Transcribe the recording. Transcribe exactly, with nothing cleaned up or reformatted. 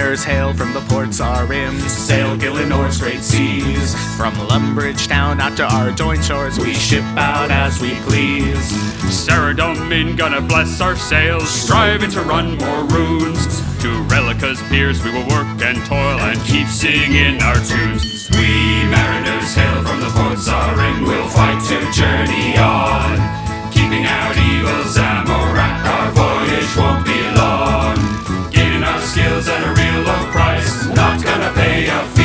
Mariners hail from the ports our rim, sail Gillinore's great seas. From Lumbridge town out to our joint shores, we ship out as we please. Cerridome gonna bless our sails, striving to run more runes. To Relica's piers we will work and toil and keep singing our tunes. We mariners hail from the ports our rim, we'll fight to journey on, keeping out evil Zamorak, our voyage won't be long. Gaining our skills at a real low price, not gonna pay a